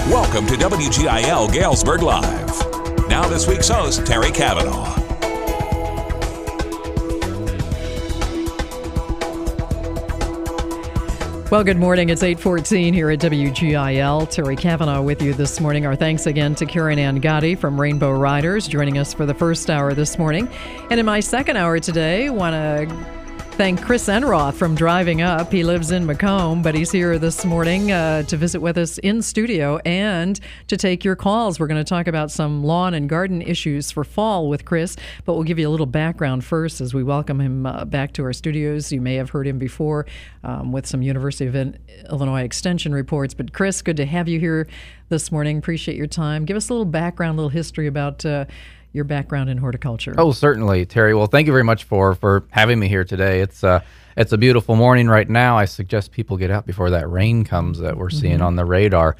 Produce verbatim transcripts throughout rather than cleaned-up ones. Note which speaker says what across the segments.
Speaker 1: Welcome to W G I L Galesburg Live. Now this week's host, Terry Cavanaugh.
Speaker 2: Well, good morning. It's eight fourteen here at W G I L. Terry Cavanaugh with you this morning. Our thanks again to Karen Ann Gotti from Rainbow Riders joining us for the first hour this morning. And in my second hour today, want to thank Chris Enroth from Driving Up. He lives in Macomb, but he's here this morning uh, to visit with us in studio and to take your calls. We're going to talk about some lawn and garden issues for fall with Chris, but we'll give you a little background first as we welcome him uh, back to our studios. You may have heard him before um, with some University of Illinois Extension reports. But Chris, good to have you here this morning. Appreciate your time. Give us a little background, a little history about uh, your background in horticulture.
Speaker 3: Oh, certainly, Terry. Well, thank you very much for, for having me here today. It's uh, it's a beautiful morning right now. I suggest people get out before that rain comes that we're seeing mm-hmm. on the radar.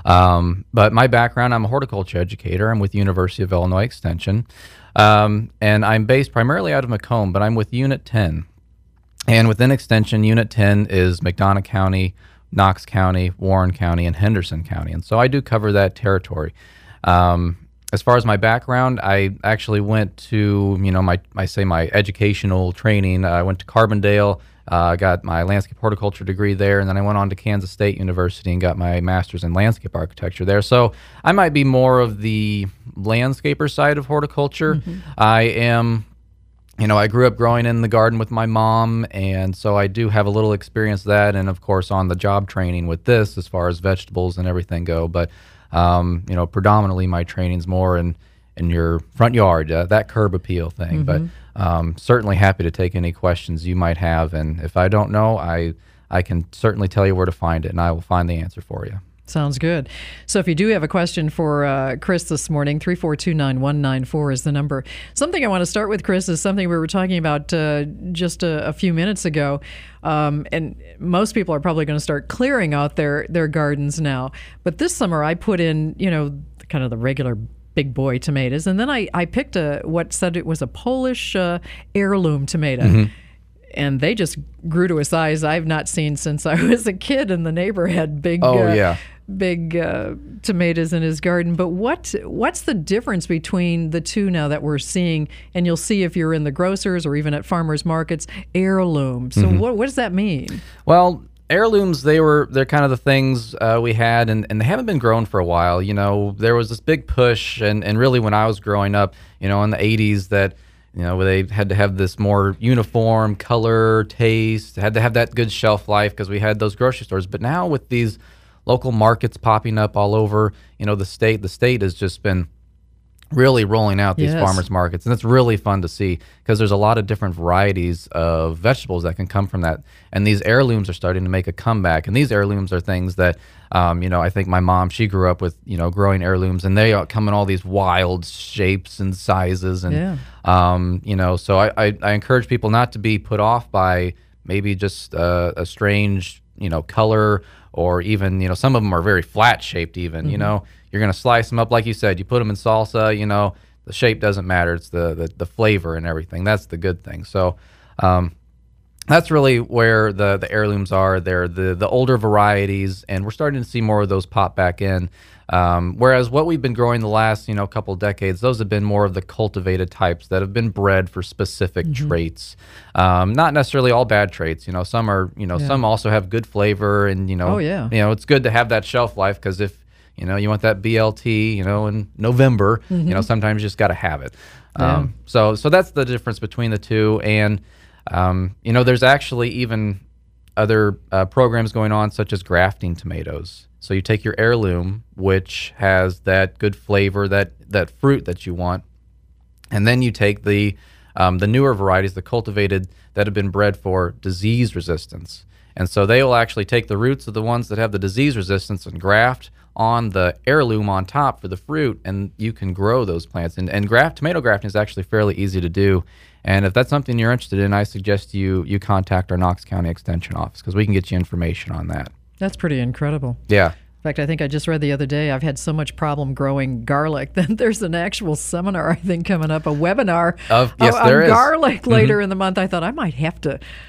Speaker 3: Um, but my background, I'm a horticulture educator. I'm with University of Illinois Extension, um, and I'm based primarily out of Macomb, but I'm with Unit ten. And within Extension, Unit ten is McDonough County, Knox County, Warren County, and Henderson County. And so I do cover that territory. Um, As far as my background, I actually went to, you know, my I say my educational training. I went to Carbondale, uh, got my landscape horticulture degree there, and then I went on to Kansas State University and got my master's in landscape architecture there. So I might be more of the landscaper side of horticulture. Mm-hmm. I am, you know, I grew up growing in the garden with my mom, and so I do have a little experience with that, and of course on the job training with this as far as vegetables and everything go. But Um, you know, predominantly my training's more in, in your front yard, uh, that curb appeal thing. Mm-hmm. But um, certainly happy to take any questions you might have. And if I don't know, I I can certainly tell you where to find it, and I will find the answer for you.
Speaker 2: Sounds good. So if you do have a question for uh, Chris this morning, three four two, nine one nine four is the number. Something I want to start with, Chris, is something we were talking about uh, just a, a few minutes ago. Um, and most people are probably going to start clearing out their, their gardens now. But this summer I put in, you know, kind of the regular big boy tomatoes. And then I, I picked a what said it was a Polish uh, heirloom tomato. Mm-hmm. And they just grew to a size I've not seen since I was a kid, and the neighbor had big,
Speaker 3: oh,
Speaker 2: uh,
Speaker 3: yeah.
Speaker 2: big uh, tomatoes in his garden. But what what's the difference between the two now that we're seeing? And you'll see if you're in the grocers or even at farmers markets, heirloom. So mm-hmm. what what does that mean?
Speaker 3: Well, heirlooms, they were they're kind of the things uh, we had, and, and they haven't been grown for a while. You know, there was this big push, and, and really when I was growing up, you know, in the eighties, that you know, they had to have this more uniform color, taste, had to have that good shelf life because we had those grocery stores. But now with these local markets popping up all over, you know, the state, the state has just been really rolling out these
Speaker 2: yes.
Speaker 3: farmers markets. And it's really fun to see because there's a lot of different varieties of vegetables that can come from that. And these heirlooms are starting to make a comeback. And these heirlooms are things that, um, you know, I think my mom, she grew up with, you know, growing heirlooms, and they come in all these wild shapes and sizes. And,
Speaker 2: yeah.
Speaker 3: um, you know, so I, I, I encourage people not to be put off by maybe just uh, a strange, you know, color, or even, you know, some of them are very flat shaped even, mm-hmm. you know. You're going to slice them up, like you said. You put them in salsa, you know, the shape doesn't matter. It's the, the, the flavor and everything. That's the good thing. So um, that's really where the, the heirlooms are. They're the, the older varieties, and we're starting to see more of those pop back in. Um, whereas what we've been growing the last, you know, couple decades, those have been more of the cultivated types that have been bred for specific mm-hmm. traits. Um, not necessarily all bad traits. You know, some are, you know, yeah. some also have good flavor, and, you know,
Speaker 2: oh, yeah.
Speaker 3: you know, it's good to have that shelf life because if, you know, you want that B L T, you know, in November, mm-hmm. you know, sometimes you just got to have it.
Speaker 2: Yeah.
Speaker 3: Um, so so that's the difference between the two. And, um, you know, there's actually even other uh, programs going on, such as grafting tomatoes. So you take your heirloom, which has that good flavor, that, that fruit that you want, and then you take the um, the newer varieties, the cultivated, that have been bred for disease resistance. And so they will actually take the roots of the ones that have the disease resistance and graft on the heirloom on top for the fruit, and you can grow those plants. And, and graft tomato grafting is actually fairly easy to do. And if that's something you're interested in, I suggest you you contact our Knox County Extension office because we can get you information on that.
Speaker 2: That's pretty incredible.
Speaker 3: Yeah.
Speaker 2: In fact, I think I just read the other day, I've had so much problem growing garlic that there's an actual seminar, I think, coming up, a webinar
Speaker 3: of, yes,
Speaker 2: on
Speaker 3: there is.
Speaker 2: garlic later
Speaker 3: mm-hmm.
Speaker 2: in the month. I thought I might have to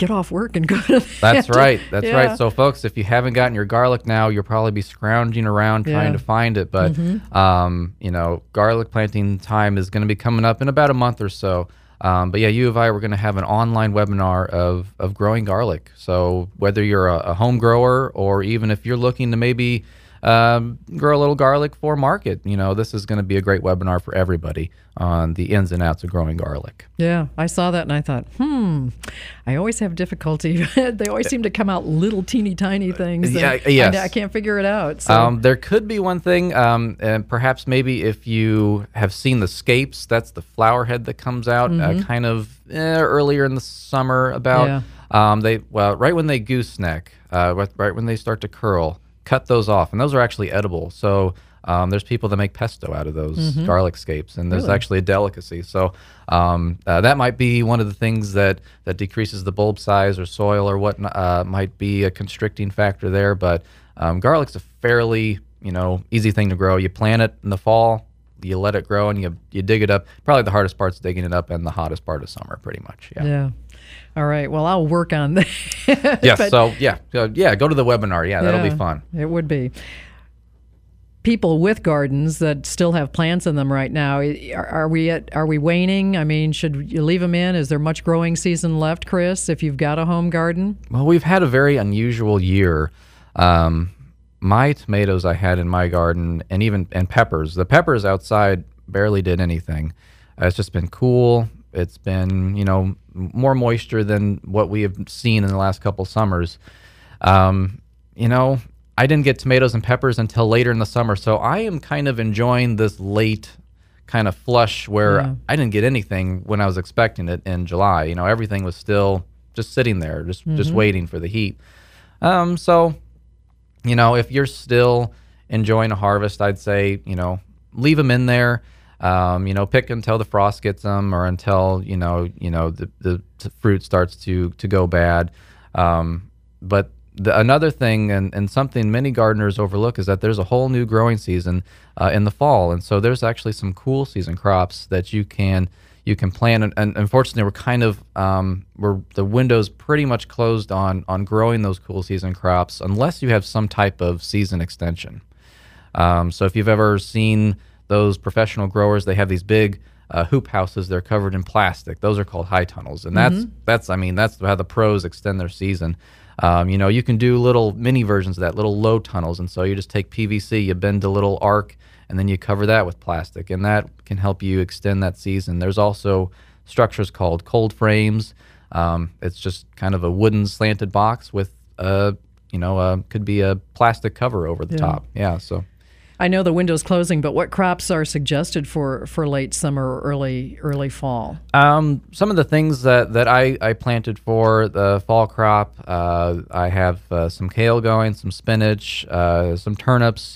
Speaker 2: get off work and go to that.
Speaker 3: That's right. That's
Speaker 2: yeah.
Speaker 3: right. So, folks, if you haven't gotten your garlic now, you'll probably be scrounging around trying
Speaker 2: Yeah.
Speaker 3: to find it. But,
Speaker 2: Mm-hmm.
Speaker 3: um, you know, garlic planting time is going to be coming up in about a month or so. Um, but yeah, U of I, we're going to have an online webinar of, of growing garlic. So whether you're a, a home grower or even if you're looking to maybe um, grow a little garlic for market, you know, this is going to be a great webinar for everybody on the ins and outs of growing garlic.
Speaker 2: Yeah, I saw that and I thought, hmm, I always have difficulty. They always seem to come out little teeny tiny things.
Speaker 3: Yeah,
Speaker 2: and
Speaker 3: yes.
Speaker 2: I, I can't figure it out. So.
Speaker 3: Um, there could be one thing, um, and perhaps maybe if you have seen the scapes, that's the flower head that comes out
Speaker 2: Mm-hmm.
Speaker 3: uh, kind of eh, earlier in the summer. About
Speaker 2: Yeah.
Speaker 3: um, they well, right when they gooseneck, uh, right right when they start to curl, cut those off, and those are actually edible. So. Um, there's people that make pesto out of those garlic scapes, and there's
Speaker 2: Really?
Speaker 3: actually a delicacy. So um, uh, that might be one of the things that, that decreases the bulb size or soil or what uh, might be a constricting factor there. But um, garlic's a fairly you know easy thing to grow. You plant it in the fall, you let it grow, and you you dig it up. Probably the hardest part's digging it up, and the hottest part of summer, pretty much. Yeah.
Speaker 2: Yeah. All right. Well, I'll work on that.
Speaker 3: Yes.
Speaker 2: But-
Speaker 3: so yeah, so, yeah. Go to the webinar. Yeah, that'll
Speaker 2: Yeah,
Speaker 3: be fun.
Speaker 2: It would be. People with gardens that still have plants in them right now, are, are we at, are we waning? I mean, should you leave them in? Is there much growing season left, Chris, if you've got a home garden?
Speaker 3: Well, we've had a very unusual year. Um, my tomatoes I had in my garden, and even and peppers. The peppers outside barely did anything. Uh, it's just been cool. It's been you know more moisture than what we have seen in the last couple summers. Um, you know, I didn't get tomatoes and peppers until later in the summer, so I am kind of enjoying this late kind of flush where
Speaker 2: Yeah.
Speaker 3: I didn't get anything when I was expecting it in July. You know, everything was still just sitting there, just just waiting for the heat. Um, so, you know, if you're still enjoying a harvest, I'd say, you know, leave them in there. Um, you know, pick until the frost gets them, or until you know, you know, the the t- fruit starts to to go bad. Um, but the, another thing, and, and something many gardeners overlook, is that there's a whole new growing season uh, in the fall, and so there's actually some cool season crops that you can you can plant. And, and unfortunately, we're kind of um, we're the window's pretty much closed on on growing those cool season crops unless you have some type of season extension. Um, so if you've ever seen those professional growers, they have these big uh, hoop houses. They're covered in plastic. Those are called high tunnels, and that's that's I mean that's how the pros extend their season. Um, you know, you can do little mini versions of that, little low tunnels, and so you just take P V C, you bend a little arc, and then you cover that with plastic, and that can help you extend that season. There's also structures called cold frames. Um, it's just kind of a wooden slanted box with a you know a, could be a plastic cover over the
Speaker 2: Yeah.
Speaker 3: top. Yeah, so.
Speaker 2: I know the window's closing, but what crops are suggested for, for late summer or early early fall?
Speaker 3: Um, some of the things that, that I, I planted for the fall crop, uh, I have uh, some kale going, some spinach, uh, some turnips.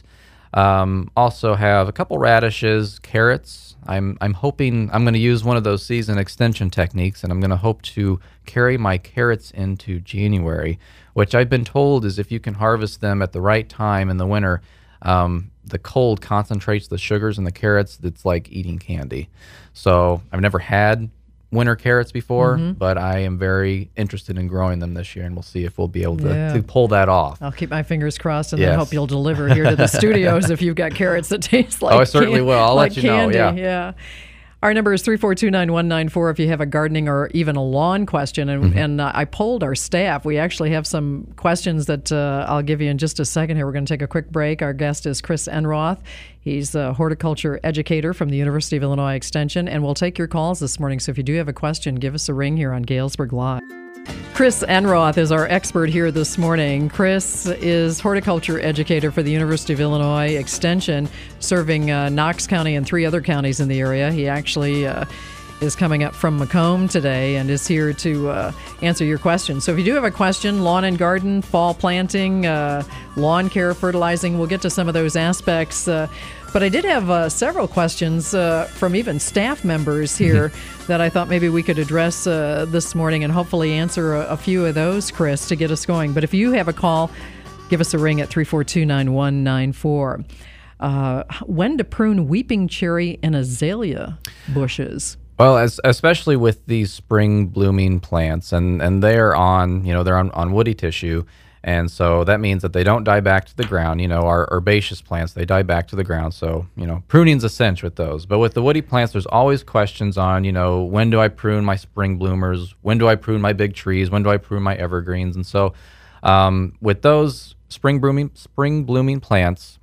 Speaker 3: Um, also have a couple radishes, carrots. I'm I'm hoping I'm going to use one of those season extension techniques, and I'm going to hope to carry my carrots into January, which I've been told is if you can harvest them at the right time in the winter, um, the cold concentrates the sugars in the carrots. That's like eating candy. So I've never had winter carrots before,
Speaker 2: Mm-hmm.
Speaker 3: but I am very interested in growing them this year, and we'll see if we'll be able to,
Speaker 2: Yeah.
Speaker 3: to pull that off.
Speaker 2: I'll keep my fingers crossed and then
Speaker 3: Yes.
Speaker 2: hope you'll deliver here to the studios if you've got carrots that taste like
Speaker 3: Oh, I certainly
Speaker 2: can-
Speaker 3: will. I'll let
Speaker 2: like
Speaker 3: you know,
Speaker 2: candy.
Speaker 3: yeah.
Speaker 2: yeah. Our number is three four two, nine one nine four if you have a gardening or even a lawn question. And,
Speaker 3: Mm-hmm.
Speaker 2: and uh, I polled our staff. We actually have some questions that uh, I'll give you in just a second here. We're going to take a quick break. Our guest is Chris Enroth. He's a horticulture educator from the University of Illinois Extension. And we'll take your calls this morning. So if you do have a question, give us a ring here on Galesburg Live. Chris Enroth is our expert here this morning. Chris is horticulture educator for the University of Illinois Extension, serving uh, Knox County and three other counties in the area. He actually uh, is coming up from Macomb today and is here to uh, answer your questions. So if you do have a question, lawn and garden, fall planting, uh, lawn care, fertilizing, we'll get to some of those aspects. Uh, but I did have uh, several questions uh, from even staff members here that I thought maybe we could address uh, this morning and hopefully answer a, a few of those, Chris, to get us going. But if you have a call, give us a ring at three four two, nine one nine four. Uh, when to prune weeping cherry and azalea bushes?
Speaker 3: Well, as, especially with these spring blooming plants, and, and they're on, you know, they're on, on woody tissue, and so that means that they don't die back to the ground. You know, our herbaceous plants, they die back to the ground, so, you know, pruning's essential with those. But with the woody plants, there's always questions on, you know, when do I prune my spring bloomers? When do I prune my big trees? When do I prune my evergreens? And so um, with those spring blooming, spring blooming plants,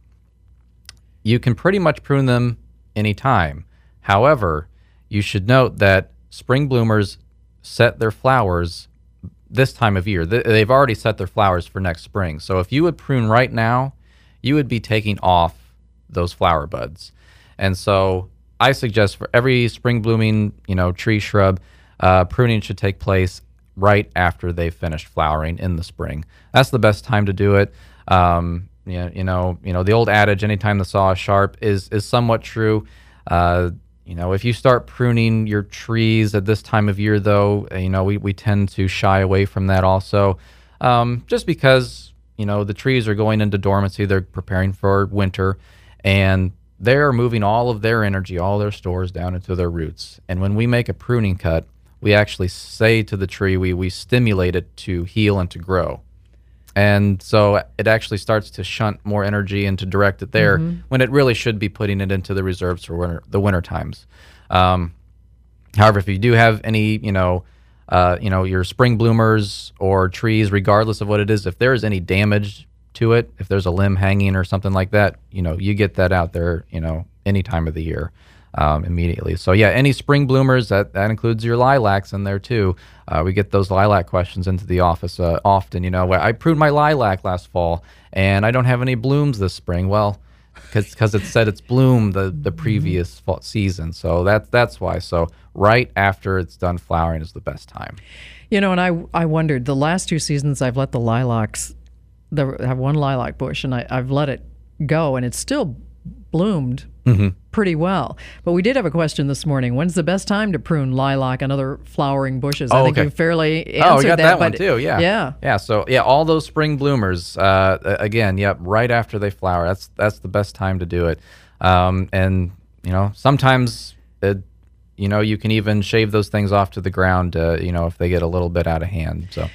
Speaker 3: you can pretty much prune them anytime. However, you should note that spring bloomers set their flowers this time of year. They've already set their flowers for next spring. So if you would prune right now, you would be taking off those flower buds. And so I suggest for every spring blooming, you know, tree, shrub, uh, pruning should take place right after they've finished flowering in the spring. That's the best time to do it. Um, you, you know, you know, the old adage, anytime the saw is sharp, is is somewhat true. Uh, You know, if you start pruning your trees at this time of year, though, you know, we, we tend to shy away from that also, um, just because, you know, the trees are going into dormancy. They're preparing for winter, and they're moving all of their energy, all their stores down into their roots. And when we make a pruning cut, we actually say to the tree, we, we stimulate it to heal and to grow. And so it actually starts to shunt more energy and to direct it there mm-hmm. when it really should be putting it into the reserves for winter, the winter times. Um, however, if you do have any, you know, uh, you know, your spring bloomers or trees, regardless of what it is, if there is any damage to it, if there's a limb hanging or something like that, you know, you get that out there, you know, any time of the year. Um, immediately. So yeah, any spring bloomers, that, that includes your lilacs in there too. Uh, we get those lilac questions into the office uh, often. You know, I pruned my lilac last fall and I don't have any blooms this spring. Well, because it said it's bloomed the, the previous fall season. So that's, that's why. So right after it's done flowering is the best time.
Speaker 2: You know, and I, I wondered, the last two seasons I've let the lilacs, the, I have one lilac bush and I, I've let it go and it's still bloomed mm-hmm. pretty well. But we did have a question this morning. When's the best time to prune lilac and other flowering bushes?
Speaker 3: Oh,
Speaker 2: I think
Speaker 3: okay.
Speaker 2: you fairly answered
Speaker 3: oh, we got that,
Speaker 2: that
Speaker 3: one too. Yeah.
Speaker 2: Yeah.
Speaker 3: Yeah. So yeah, all those spring bloomers, uh, again, yep, right after they flower. That's that's the best time to do it. Um, and you know, sometimes it, you know, you can even shave those things off to the ground, uh, you know, if they get a little bit out of hand. So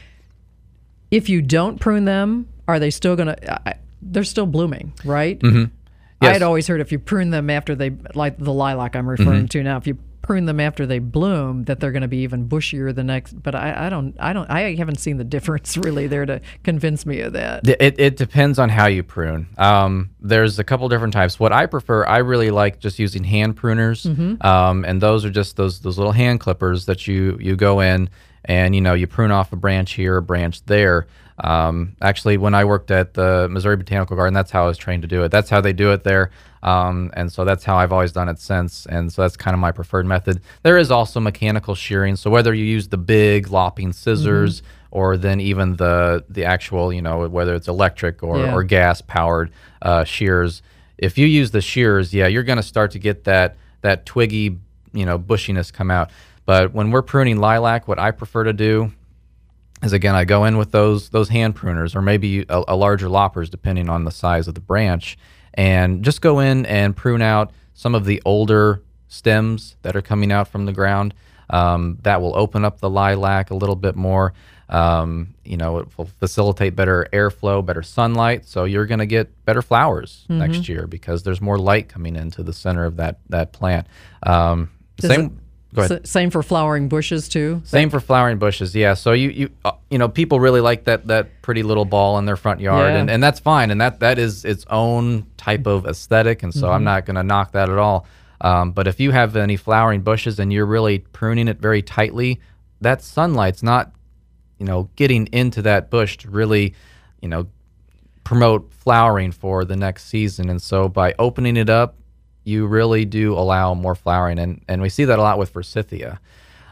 Speaker 2: if you don't prune them, are they still going to, uh, they're still blooming, right?
Speaker 3: Mm-hmm.
Speaker 2: Yes. I had always heard if you prune them after they, like the lilac I'm referring mm-hmm. to now, if you prune them after they bloom, that they're going to be even bushier the next. But I, I don't, I don't, I haven't seen the difference really there to convince me of that.
Speaker 3: It it depends on how you prune. Um, there's a couple different types. What I prefer, I really like just using hand pruners, mm-hmm. um, and those are just those those little hand clippers that you you go in and you know you prune off a branch here, a branch there. Um, actually, when I worked at the Missouri Botanical Garden, that's how I was trained to do it. That's how they do it there. Um, and so that's how I've always done it since. And so that's kind of my preferred method. There is also mechanical shearing. So whether you use the big lopping scissors mm-hmm. or then even the the actual, you know, whether it's electric or, yeah. or gas powered uh, shears, if you use the shears, yeah, you're going to start to get that that twiggy, you know, bushiness come out. But when we're pruning lilac, what I prefer to do is, again, I go in with those those hand pruners or maybe a, a larger loppers depending on the size of the branch, and just go in and prune out some of the older stems that are coming out from the ground. Um, that will open up the lilac a little bit more. Um, you know, it will facilitate better airflow, better sunlight, so you're going to get better flowers mm-hmm. next year because there's more light coming into the center of that, that plant. Um, same.
Speaker 2: It- Go ahead. S- same for flowering bushes too.
Speaker 3: Same for flowering bushes, yeah. So you you uh, you know people really like that that pretty little ball in their front yard,
Speaker 2: yeah.
Speaker 3: and, and that's fine, and that that is its own type of aesthetic, and so mm-hmm. I'm not going to knock that at all. Um, but if you have any flowering bushes and you're really pruning it very tightly, that sunlight's not you know getting into that bush to really you know promote flowering for the next season, and so by opening it up, you really do allow more flowering, and, and we see that a lot with forsythia.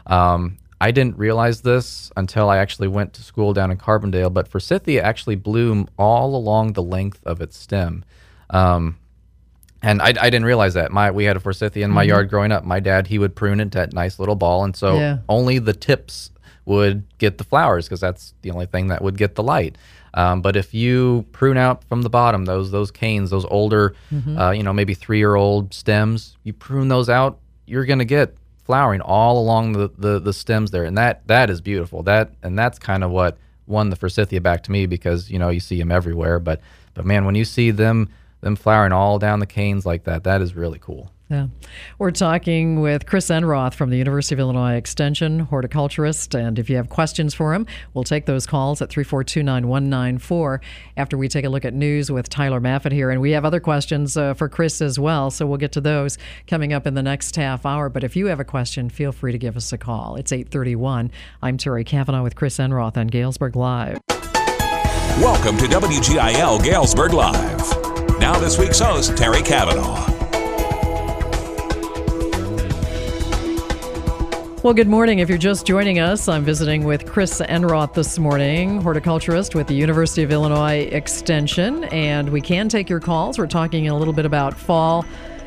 Speaker 3: Um, I didn't realize this until I actually went to school down in Carbondale, but forsythia actually bloom all along the length of its stem. Um, and I, I didn't realize that. My We had a forsythia in my mm-hmm. yard growing up. My dad, he would prune it to that nice little ball, and so yeah. only the tips would get the flowers because that's the only thing that would get the light. Um, but if you prune out from the bottom, those those canes, those older, mm-hmm. uh, you know, maybe three-year-old stems, you prune those out, you're going to get flowering all along the, the, the stems there, and that that is beautiful. That and that's kind of what won the forsythia back to me, because you know you see them everywhere, but but man, when you see them them flowering all down the canes like that, that is really cool.
Speaker 2: Yeah. We're talking with Chris Enroth from the University of Illinois Extension, horticulturist. And if you have questions for him, we'll take those calls at three four two, nine one nine four after we take a look at news with Tyler Maffett here. And we have other questions uh, for Chris as well, so we'll get to those coming up in the next half hour. But if you have a question, feel free to give us a call. It's eight thirty-one. I'm Terry Cavanaugh with Chris Enroth on Galesburg Live.
Speaker 1: Welcome to W G I L Galesburg Live. Now this week's host, Terry Cavanaugh.
Speaker 2: Well, good morning. If you're just joining us, I'm visiting with Chris Enroth this morning, horticulturist with the University of Illinois Extension, and we can take your calls. We're talking a little bit about fall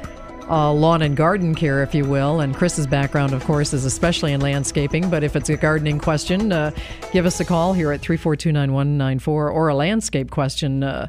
Speaker 2: uh, lawn and garden care, if you will, and Chris's background, of course, is especially in landscaping, but if it's a gardening question, uh, give us a call here at three four two, nine one nine four, or a landscape question uh,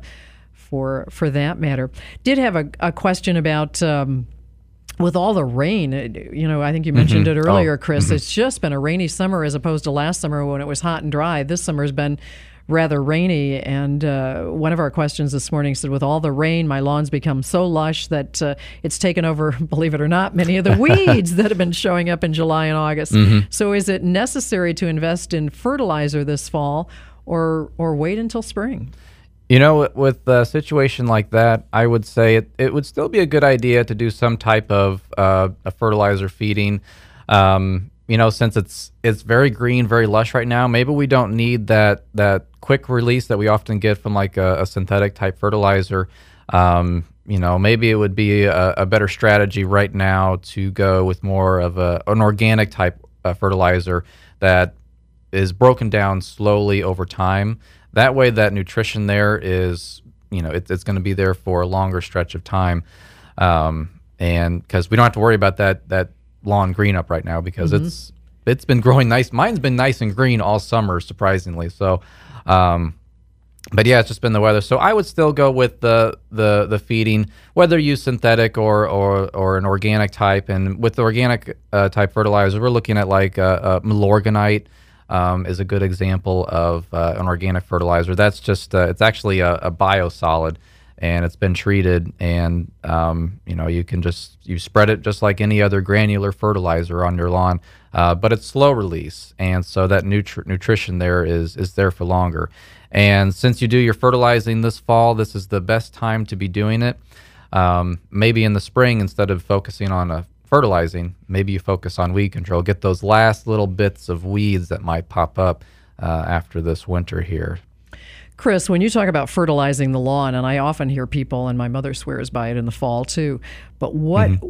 Speaker 2: for for that matter. Did have a, a question about... Um, With all the rain, you know, I think you mentioned mm-hmm. it earlier, oh. Chris, mm-hmm. It's just been a rainy summer as opposed to last summer when it was hot and dry. This summer's been rather rainy, and uh, one of our questions this morning said, with all the rain, my lawn's become so lush that uh, it's taken over, believe it or not, many of the weeds that have been showing up in July and August. Mm-hmm. So is it necessary to invest in fertilizer this fall or or wait until spring?
Speaker 3: You know, with a situation like that, I would say it, it would still be a good idea to do some type of uh, a fertilizer feeding. Um, you know, since it's it's very green, very lush right now, maybe we don't need that that quick release that we often get from like a, a synthetic type fertilizer. Um, you know, maybe it would be a, a better strategy right now to go with more of a, an organic type uh, fertilizer that is broken down slowly over time. That way, that nutrition there is, you know, it, it's going to be there for a longer stretch of time, um, and because we don't have to worry about that that lawn green up right now because mm-hmm. it's it's been growing nice. Mine's been nice and green all summer, surprisingly. So, um, but yeah, it's just been the weather. So I would still go with the the the feeding, whether you use synthetic or or or an organic type. And with the organic uh, type fertilizer, we're looking at like uh, uh, Milorganite. Um, is a good example of uh, an organic fertilizer. That's just, uh, it's actually a, a biosolid, and it's been treated, and um, you know, you can just, you spread it just like any other granular fertilizer on your lawn, uh, but it's slow release, and so that nutri- nutrition there is, is there for longer. And since you do your fertilizing this fall, this is the best time to be doing it. Um, maybe in the spring, instead of focusing on a fertilizing, maybe you focus on weed control. Get those last little bits of weeds that might pop up uh, after this winter here.
Speaker 2: Chris, when you talk about fertilizing the lawn, and I often hear people, and my mother swears by it in the fall too, but what mm-hmm.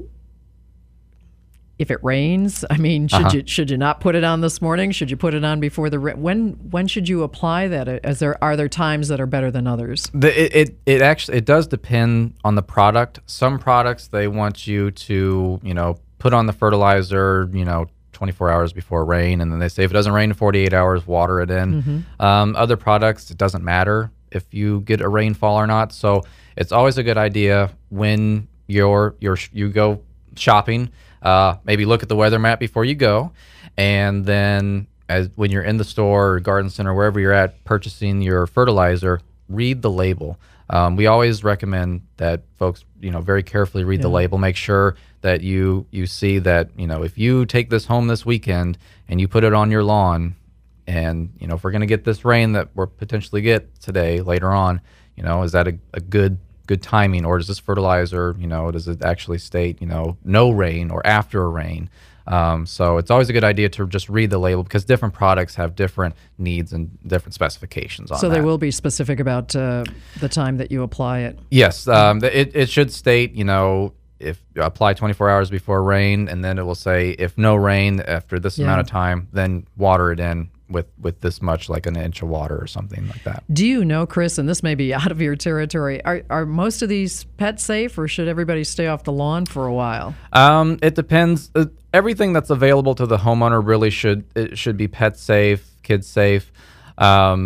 Speaker 2: if it rains? I mean, should uh-huh. you should you not put it on this morning? Should you put it on before the ra- when when should you apply that? As there are there times that are better than others?
Speaker 3: The, it, it it actually it does depend on the product. Some products they want you to you know put on the fertilizer you know twenty-four hours before rain, and then they say if it doesn't rain in forty-eight hours, water it in. Mm-hmm. Um, other products, it doesn't matter if you get a rainfall or not. So it's always a good idea when you're you're you go shopping. Uh, maybe look at the weather map before you go, and then as when you're in the store or garden center, wherever you're at purchasing your fertilizer, read the label. Um, we always recommend that folks, you know, very carefully read yeah. the label. Make sure that you you see that, you know, if you take this home this weekend and you put it on your lawn, and you know, if we're going to get this rain that we're potentially get today later on, you know, is that a, a good good timing, or does this fertilizer, you know, does it actually state, you know, no rain or after a rain? Um, so it's always a good idea to just read the label because different products have different needs and different specifications on
Speaker 2: so
Speaker 3: that.
Speaker 2: They will be specific about uh, the time that you apply it.
Speaker 3: Yes, um, it, it should state, you know, if you apply twenty-four hours before rain, and then it will say if no rain after this yeah. amount of time, then water it in with with this much, like an inch of water or something like that.
Speaker 2: Do you know, Chris, and this may be out of your territory, are are most of these pets safe, or should everybody stay off the lawn for a while?
Speaker 3: Um, it depends. Uh, everything that's available to the homeowner really should it should be pet safe, kid safe. Um,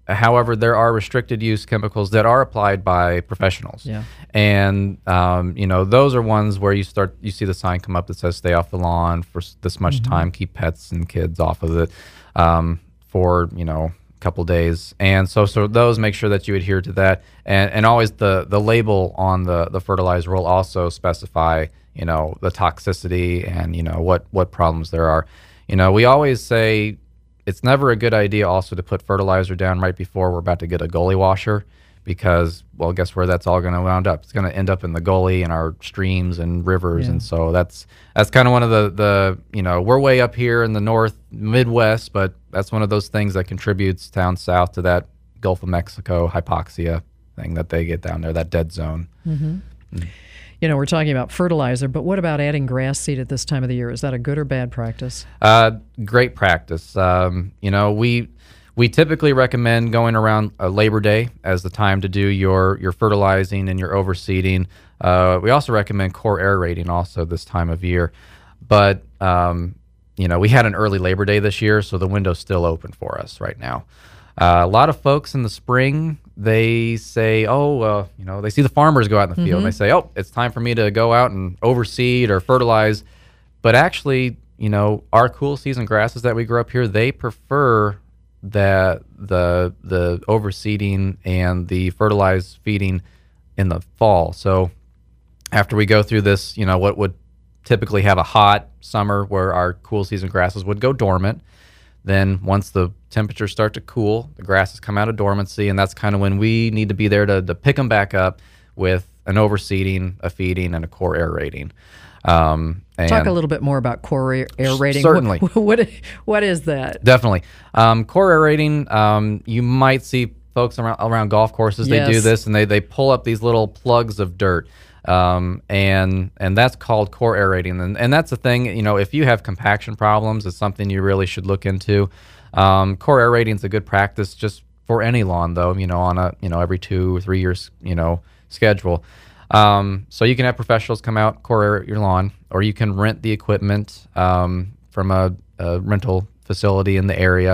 Speaker 3: However, there are restricted use chemicals that are applied by professionals.
Speaker 2: Yeah.
Speaker 3: And, um, you know, those are ones where you start, you see the sign come up that says stay off the lawn for s- this much
Speaker 2: Mm-hmm.
Speaker 3: time, keep pets and kids off of it um, for, you know, a couple days. And so, so those, make sure that you adhere to that. And, and always the, the label on the, the fertilizer will also specify, you know, the toxicity and, you know, what, what problems there are. You know, we always say it's never a good idea also to put fertilizer down right before we're about to get a gully washer, because, well, guess where that's all going to wound up? It's going to end up in the gully and our streams and rivers.
Speaker 2: Yeah.
Speaker 3: And so that's that's kind of one of the, the, you know, we're way up here in the north, Midwest, but that's one of those things that contributes down south to that Gulf of Mexico hypoxia thing that they get down there, that dead zone.
Speaker 2: You know, we're talking about fertilizer, but what about adding grass seed at this time of the year? Is that a good or bad practice?
Speaker 3: Uh, great practice. Um, you know, we we typically recommend going around uh, Labor Day as the time to do your your fertilizing and your overseeding. Uh, we also recommend core aerating also this time of year. But um, you know, we had an early Labor Day this year, so the window's still open for us right now. Uh, a lot of folks in the spring, they say, oh, uh, you know, they see the farmers go out in the field and they say, oh, it's time for me to go out and overseed or fertilize. But actually, you know, our cool season grasses that we grow up here, they prefer that the the overseeding and the fertilized feeding in the fall. So after we go through this, you know, what would typically have a hot summer where our cool season grasses would go dormant, then once the temperatures start to cool, the grasses come out of dormancy, and that's kind of when we need to be there to, to pick them back up with an overseeding, a feeding, and a core aerating. Um, and
Speaker 2: Talk a little bit more about core air- aerating.
Speaker 3: Certainly.
Speaker 2: What, what, what is that?
Speaker 3: Definitely. Um, core aerating, um, you might see folks around, around golf courses, they do
Speaker 2: Yes.
Speaker 3: this, and they, they pull up these little plugs of dirt. Um, and and that's called core aerating. And, and that's the thing, you know, if you have compaction problems, it's something you really should look into. Um, core aerating is a good practice just for any lawn, though, you know, on a, you know, every two or three years, you know, schedule. Um, so you can have professionals come out, core aerate your lawn, or you can rent the equipment um, from a, a rental facility in the area.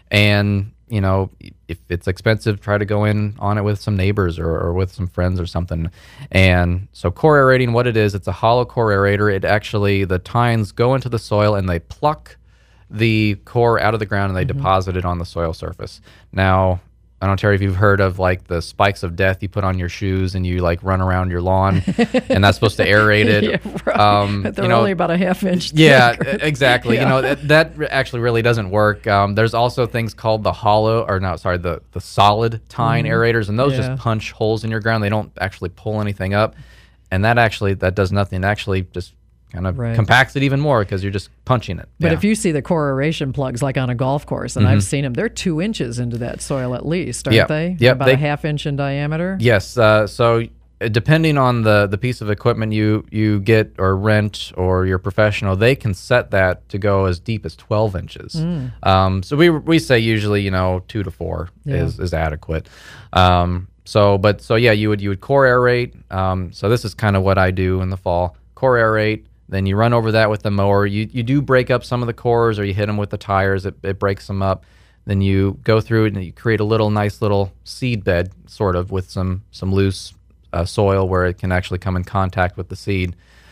Speaker 3: And, you know, if it's expensive, try to go in on it with some neighbors or, or with some friends or something. And so core aerating, what it is, it's a hollow core aerator. It actually, the tines go into the soil and they pluck the core out of the ground and they
Speaker 2: Mm-hmm.
Speaker 3: deposit it on the soil surface. Now, I don't know, Terry, if you've heard of like the spikes of death you put on your shoes and you like run around your lawn and that's supposed to aerate it.
Speaker 2: Yeah, right.
Speaker 3: Um,
Speaker 2: But they're
Speaker 3: you know,
Speaker 2: only about a half inch
Speaker 3: yeah,
Speaker 2: thick.
Speaker 3: e- exactly.
Speaker 2: Yeah.
Speaker 3: You know, that, that re- actually really doesn't work. Um, there's also things called the hollow, or no, sorry, the, the solid tine aerators, and those
Speaker 2: Yeah.
Speaker 3: just punch holes in your ground. They don't actually pull anything up. And that actually, that does nothing. It actually just kind of
Speaker 2: Right.
Speaker 3: compacts it even more because you're just punching it.
Speaker 2: But
Speaker 3: Yeah.
Speaker 2: if you see the core aeration plugs like on a golf course, and I've seen them, they're two inches into that soil at least, aren't
Speaker 3: Yep.
Speaker 2: they?
Speaker 3: Yep,
Speaker 2: About
Speaker 3: they-
Speaker 2: a half inch in diameter?
Speaker 3: Yes. Uh, so uh, depending on the, the piece of equipment you, you get or rent or you're professional, they can set that to go as deep as twelve inches. Um, so we we say usually, you know, two to four
Speaker 2: Yeah.
Speaker 3: is, is adequate. Um, so, but so yeah, you would you would core aerate. Um, so this is kind of what I do in the fall. Core aerate. Then you run over that with the mower. You you do break up some of the cores, or you hit them with the tires. It, it breaks them up. Then you go through it and you create a little nice little seed bed, sort of, with some some loose uh, soil where it can actually come in contact with the seed.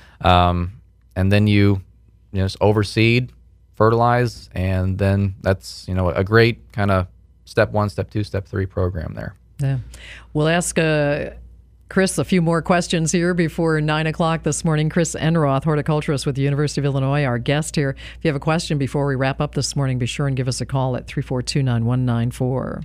Speaker 3: Um, and then you you know just overseed, fertilize, and then that's you know a great kind of step one, step two, step three program there.
Speaker 2: Yeah. We'll ask uh, Chris a few more questions here before nine o'clock this morning. Chris Enroth, horticulturist with the University of Illinois, our guest here. If you have a question before we wrap up this morning, be sure and give us a call at three four two, nine one nine four.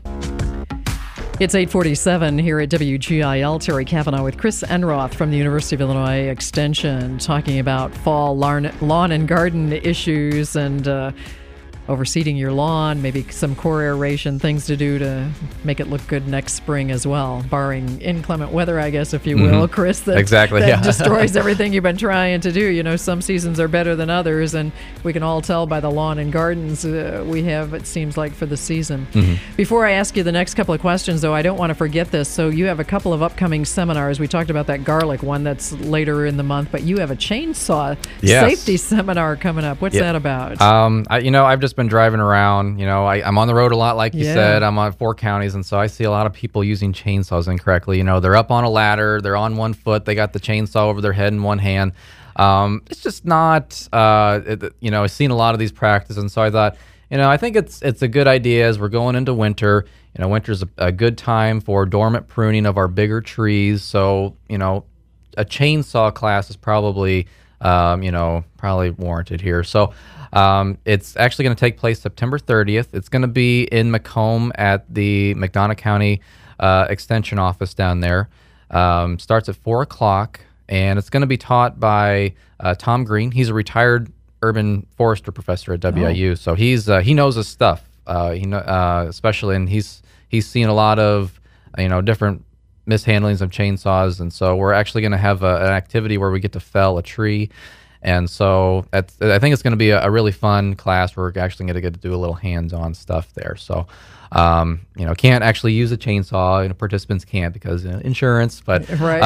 Speaker 2: It's eight forty-seven here at W G I L. Terry Cavanaugh with Chris Enroth from the University of Illinois Extension, talking about fall lawn, lawn and garden issues and uh, overseeding your lawn, maybe some core aeration, things to do to make it look good next spring as well, barring inclement weather, I guess, if you will,
Speaker 3: Mhm.
Speaker 2: Chris, that,
Speaker 3: Exactly,
Speaker 2: that
Speaker 3: yeah.
Speaker 2: destroys everything you've been trying to do. You know, some seasons are better than others, and we can all tell by the lawn and gardens uh, we have, it seems like, for the season.
Speaker 3: Mhm.
Speaker 2: Before I ask you the next couple of questions, though, I don't want to forget this. So you have a couple of upcoming seminars. We talked about that garlic one that's later in the month, but you have a chainsaw
Speaker 3: Yes.
Speaker 2: safety seminar coming up. What's
Speaker 3: Yeah.
Speaker 2: that about?
Speaker 3: Um, I, you know, I've just been been driving around. You know, I, I'm on the road a lot, like you
Speaker 2: Yeah.
Speaker 3: said. I'm on four counties, and so I see a lot of people using chainsaws incorrectly. You know, they're up on a ladder, they're on one foot, they got the chainsaw over their head in one hand. Um, it's just not, uh, it, you know, I've seen a lot of these practices, and so I thought, you know, I think it's it's a good idea as we're going into winter. You know, winter's a, a good time for dormant pruning of our bigger trees. So, you know, a chainsaw class is probably, um, you know, probably warranted here. So um, it's actually going to take place September thirtieth. It's going to be in Macomb at the McDonough County uh, Extension Office down there. Um, starts at four o'clock, and it's going to be taught by uh, Tom Green. He's a retired urban forester professor at W I U, oh. so he's uh, he knows his stuff. Uh, he know, uh, especially, and he's he's seen a lot of you know different mishandlings of chainsaws, and so we're actually going to have a, an activity where we get to fell a tree, and so that's, I think it's going to be a, a really fun class. Where we're actually going to get to do a little hands-on stuff there. So, um, you know, can't actually use a chainsaw. You know, participants can't because you know, insurance, but
Speaker 2: right.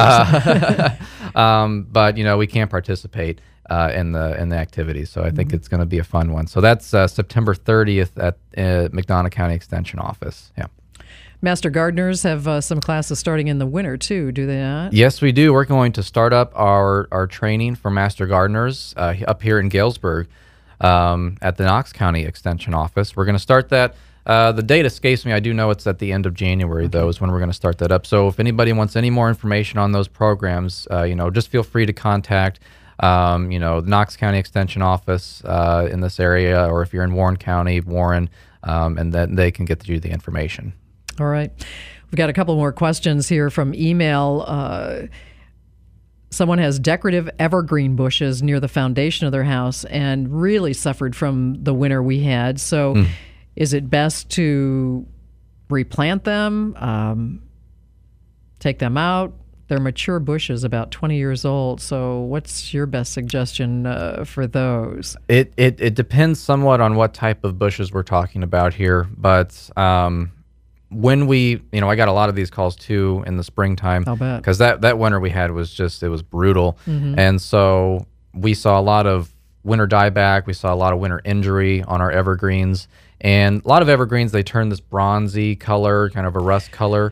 Speaker 3: Uh, um, but you know, we can participate uh, in the in the activity. So I think mm-hmm. it's going to be a fun one. So that's uh, September thirtieth at uh, McDonough County Extension Office. Yeah.
Speaker 2: Master Gardeners have uh, some classes starting in the winter, too, do they not?
Speaker 3: Yes, we do. We're going to start up our, our training for Master Gardeners uh, up here in Galesburg um, at the Knox County Extension Office. We're going to start that. Uh, the date escapes me. I do know it's at the end of January, though, is when we're going to start that up. So if anybody wants any more information on those programs, uh, you know, just feel free to contact, um, you know, the Knox County Extension Office uh, in this area, or if you're in Warren County, Warren, um, and then they can get you the information.
Speaker 2: All right. We've got a couple more questions here from email. Uh, someone has decorative evergreen bushes near the foundation of their house and really suffered from the winter we had. So mm. is it best to replant them, um, take them out? They're mature bushes, about twenty years old. So what's your best suggestion uh, for those?
Speaker 3: It, it, it depends somewhat on what type of bushes we're talking about here, but... Um, When we, you know, I got a lot of these calls too in the springtime.
Speaker 2: I'll bet.
Speaker 3: Because that, that winter we had was just, it was brutal.
Speaker 2: Mm-hmm.
Speaker 3: And so we saw a lot of winter dieback. We saw a lot of winter injury on our evergreens. And a lot of evergreens, they turn this bronzy color, kind of a rust color.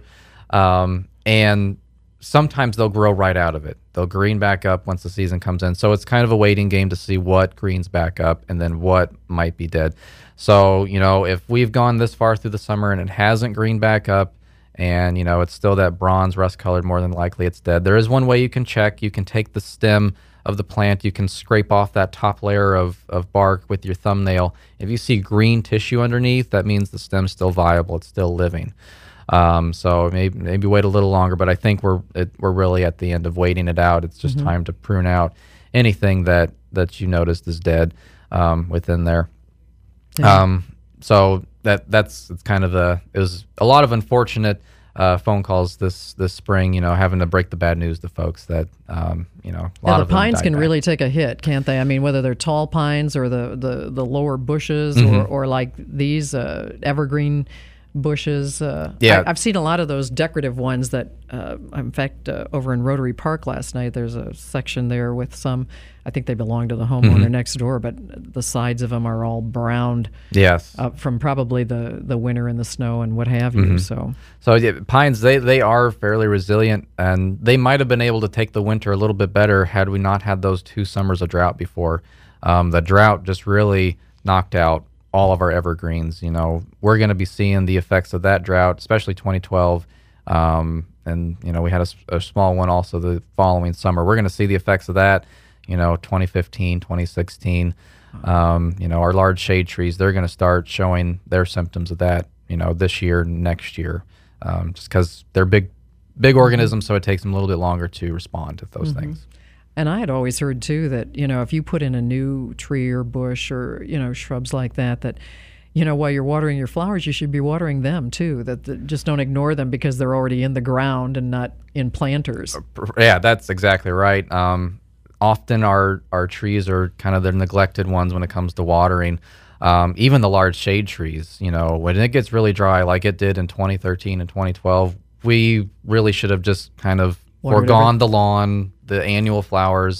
Speaker 3: Um, and sometimes they'll grow right out of it. They'll green back up once the season comes in. So it's kind of a waiting game to see what greens back up and then what might be dead. So, you know, if we've gone this far through the summer and it hasn't greened back up and, you know, it's still that bronze rust colored, more than likely it's dead. There is one way you can check. You can take the stem of the plant. You can scrape off that top layer of, of bark with your thumbnail. If you see green tissue underneath, that means the stem's still viable. It's still living. Um, so maybe maybe wait a little longer, but I think we're it, we're really at the end of waiting it out. It's just mm-hmm. time to prune out anything that, that you noticed is dead um, within there. Yeah. Um, so that that's it's kind of a it was a lot of unfortunate uh, phone calls this this spring. You know, having to break the bad news to folks that um, you know. A lot
Speaker 2: yeah, the
Speaker 3: of them
Speaker 2: pines
Speaker 3: died
Speaker 2: can
Speaker 3: back.
Speaker 2: really take a hit, can't they? I mean, whether they're tall pines or the the, the lower bushes
Speaker 3: mm-hmm.
Speaker 2: or or like these uh, evergreen bushes. Uh,
Speaker 3: yeah,
Speaker 2: I, I've seen a lot of those decorative ones that, uh, in fact, uh, over in Rotary Park last night, there's a section there with some, I think they belong to the homeowner
Speaker 3: mm-hmm.
Speaker 2: next door, but the sides of them are all browned.
Speaker 3: Yes.
Speaker 2: Uh, from probably the, the winter and the snow and what have you.
Speaker 3: Mm-hmm.
Speaker 2: So,
Speaker 3: so yeah, pines, they, they are fairly resilient, and they might have been able to take the winter a little bit better had we not had those two summers of drought before. Um, the drought just really knocked out all of our evergreens. You know, we're going to be seeing the effects of that drought, especially twenty twelve. Um, and, you know, we had a, a small one also the following summer. We're going to see the effects of that, you know, twenty fifteen, twenty sixteen. Um, you know, our large shade trees, they're going to start showing their symptoms of that, you know, this year, next year, um, just because they're big, big organisms, so it takes them a little bit longer to respond to those mm-hmm. things.
Speaker 2: And I had always heard, too, that, you know, if you put in a new tree or bush or, you know, shrubs like that, that, you know, while you're watering your flowers, you should be watering them, too. That, that just don't ignore them because they're already in the ground and not in planters.
Speaker 3: Yeah, that's exactly right. Um, often our, our trees are kind of the neglected ones when it comes to watering. Um, even the large shade trees, you know, when it gets really dry like it did in twenty thirteen and twenty twelve, we really should have just kind of
Speaker 2: Watered
Speaker 3: foregone
Speaker 2: every-
Speaker 3: the lawn, the annual flowers,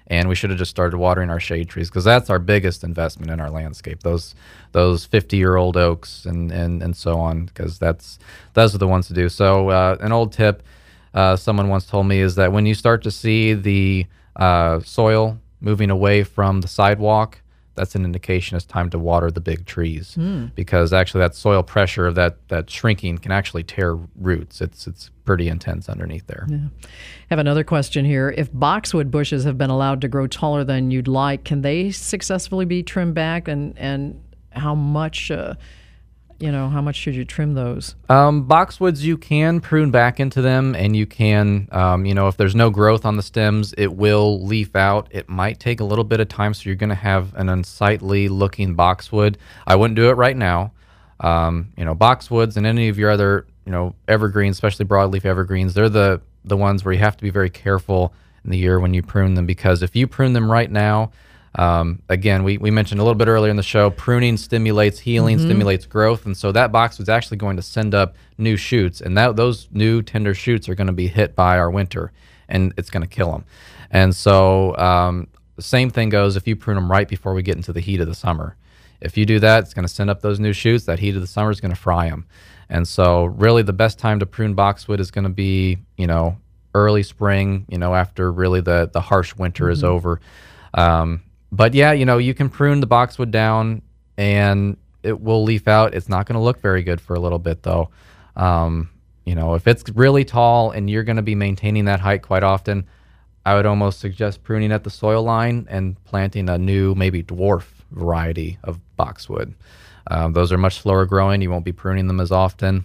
Speaker 3: and we should have just started watering our shade trees, because that's our biggest investment in our landscape. Those those fifty-year-old oaks and, and, and so on, because that's those are the ones to do. So uh, an old tip uh, someone once told me is that when you start to see the uh, soil moving away from the sidewalk, that's an indication it's time to water the big trees, mm. because actually that soil pressure of that, that shrinking can actually tear roots. It's it's pretty intense underneath there.
Speaker 2: Yeah. Have another question here. If boxwood bushes have been allowed to grow taller than you'd like, can they successfully be trimmed back, and, and how much uh, you know, how much should you trim those?
Speaker 3: Um, boxwoods, you can prune back into them, and you can, um, you know, if there's no growth on the stems, it will leaf out. It might take a little bit of time, so you're going to have an unsightly looking boxwood. I wouldn't do it right now. Um, you know, boxwoods and any of your other, you know, evergreens, especially broadleaf evergreens, they're the, the ones where you have to be very careful in the year when you prune them, because if you prune them right now, Um, again, we, we mentioned a little bit earlier in the show, pruning stimulates healing, mm-hmm. stimulates growth, and so that boxwood's actually going to send up new shoots, and that those new tender shoots are going to be hit by our winter, and it's going to kill them. And so um, the same thing goes if you prune them right before we get into the heat of the summer. If you do that, it's going to send up those new shoots. That heat of the summer is going to fry them. And so really the best time to prune boxwood is going to be, you know, early spring, you know, after really the, the harsh winter mm-hmm. is over. Um, But yeah, you know, you can prune the boxwood down and it will leaf out. It's not going to look very good for a little bit, though. Um, you know, if it's really tall and you're going to be maintaining that height quite often, I would almost suggest pruning at the soil line and planting a new, maybe dwarf variety of boxwood. Um, those are much slower growing. You won't be pruning them as often.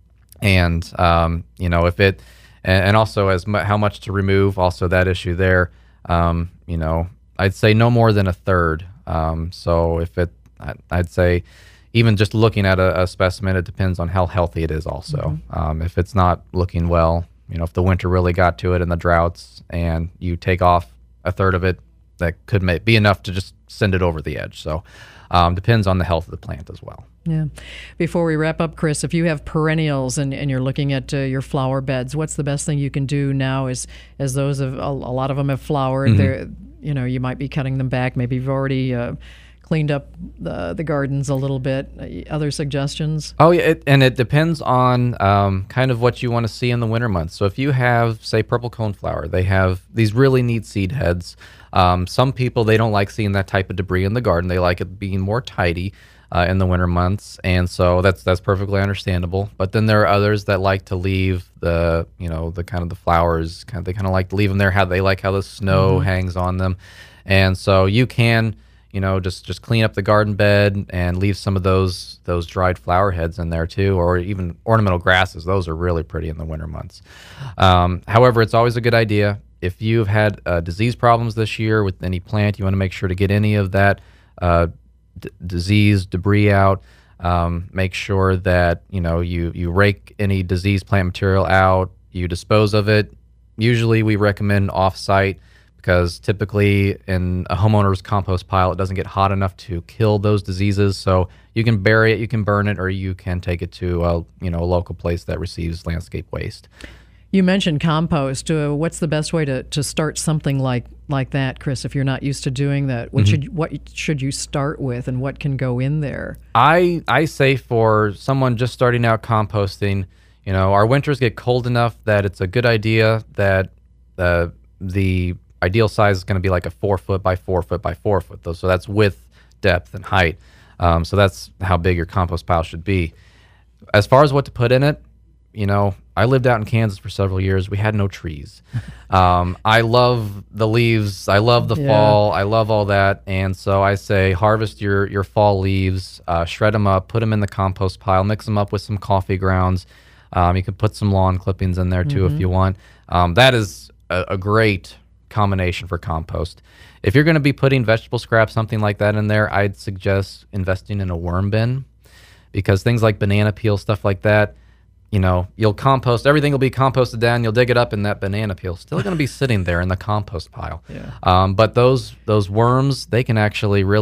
Speaker 3: And, um, you know, if it, and, and also as mu- how much to remove, also that issue there, um, you know, I'd say no more than a third. Um, so if it, I'd say even just looking at a, a specimen, it depends on how healthy it is also. Mm-hmm. Um, if it's not looking well, you know, if the winter really got to it and the droughts and you take off a third of it, that could may, be enough to just send it over the edge. So um, depends on the health of the plant as well.
Speaker 2: Yeah. Before we wrap up, Chris, if you have perennials and, and you're looking at uh, your flower beds, what's the best thing you can do now as, as those have, a, a lot of them have flowered, mm-hmm. they're, you know, you might be cutting them back. Maybe you've already uh, cleaned up the the gardens a little bit. Other suggestions?
Speaker 3: Oh, yeah, it, and it depends on um, kind of what you want to see in the winter months. So if you have, say, purple coneflower, they have these really neat seed heads. Um, some people, they don't like seeing that type of debris in the garden. They like it being more tidy uh, in the winter months, and so that's that's perfectly understandable. But then there are others that like to leave the, you know, the kind of the flowers, kind of, they kind of like to leave them there. How they like how the snow mm-hmm. hangs on them, and so you can, you know, just just clean up the garden bed and leave some of those those dried flower heads in there too, or even ornamental grasses. Those are really pretty in the winter months. Um, however, it's always a good idea if you've had uh, disease problems this year with any plant, you want to make sure to get any of that uh, d- disease debris out. Um, make sure that, you know, you, you rake any diseased plant material out, you dispose of it. Usually we recommend off-site because typically in a homeowner's compost pile, it doesn't get hot enough to kill those diseases. So you can bury it, you can burn it, or you can take it to a, you know, a local place that receives landscape waste.
Speaker 2: You mentioned compost. Uh, what's the best way to, to start something like, like that, Chris, if you're not used to doing that? What, mm-hmm. should, what should you start with, and what can go in there?
Speaker 3: I, I say for someone just starting out composting, you know, our winters get cold enough that it's a good idea that uh, the ideal size is going to be like a four foot by four foot by four foot. Though, so that's width, depth, and height. Um, so that's how big your compost pile should be. As far as what to put in it, you know, I lived out in Kansas for several years. We had no trees. Um, I love the leaves. I love the yeah. fall. I love all that. And so I say harvest your, your fall leaves, uh, shred them up, put them in the compost pile, mix them up with some coffee grounds. Um, you can put some lawn clippings in there too mm-hmm. if you want. Um, that is a, a great combination for compost. If you're going to be putting vegetable scraps, something like that in there, I'd suggest investing in a worm bin, because things like banana peel, stuff like that, you know, you'll compost, everything will be composted down, you'll dig it up, and that banana peel still going to be sitting there in the compost pile. Yeah. Um, but those those worms, they can actually really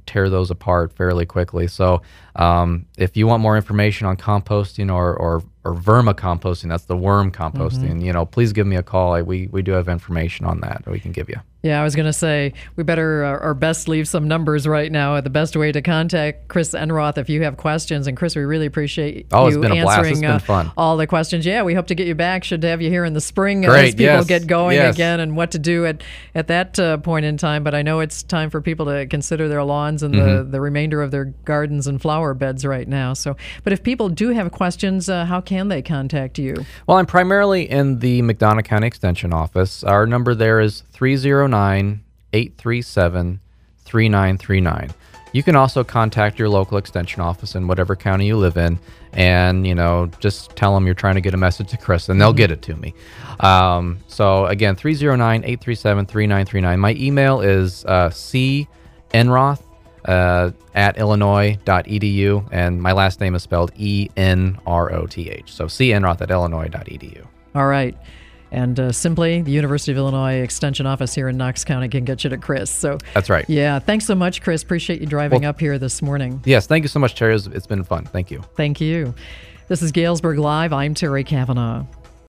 Speaker 3: tear those apart fairly quickly. So um, if you want more information on composting or, or, or vermicomposting, that's the worm composting, mm-hmm. you know, please give me a call. I, we, we do have information on that that we can give you.
Speaker 2: Yeah, I was going to say we better uh, or best leave some numbers right now. The best way to contact Chris Enroth if you have questions. And Chris, we really appreciate
Speaker 3: oh,
Speaker 2: you
Speaker 3: it's been a blast. It's
Speaker 2: answering
Speaker 3: been
Speaker 2: uh,
Speaker 3: fun.
Speaker 2: all the questions. Yeah, we hope to get you back. Should have you here in the spring
Speaker 3: Great,
Speaker 2: as people
Speaker 3: yes,
Speaker 2: get going
Speaker 3: yes.
Speaker 2: again and what to do at, at that uh, point in time. But I know it's time for people to consider their lawns and
Speaker 3: mm-hmm.
Speaker 2: the, the remainder of their gardens and flower beds right now. So, but if people do have questions, uh, how can they contact you?
Speaker 3: Well, I'm primarily in the McDonough County Extension office. Our number there is three oh nine, eight three seven, three nine three nine. You can also contact your local extension office in whatever county you live in, and you know, just tell them you're trying to get a message to Chris, and they'll mm-hmm. get it to me. Um, so again, three oh nine, eight three seven, three nine three nine. My email is uh, cnroth uh, at illinois dot e d u, and my last name is spelled E N R O T H. So cnroth at illinois dot e d u.
Speaker 2: All right. And uh, simply, the University of Illinois Extension Office here in Knox County can get you to Chris. So
Speaker 3: that's right.
Speaker 2: Yeah. Thanks so much, Chris. Appreciate you driving well, up here this morning.
Speaker 3: Yes. Thank you so much, Terry. It's been fun. Thank you.
Speaker 2: Thank you. This is Galesburg Live. I'm Terry Cavanaugh.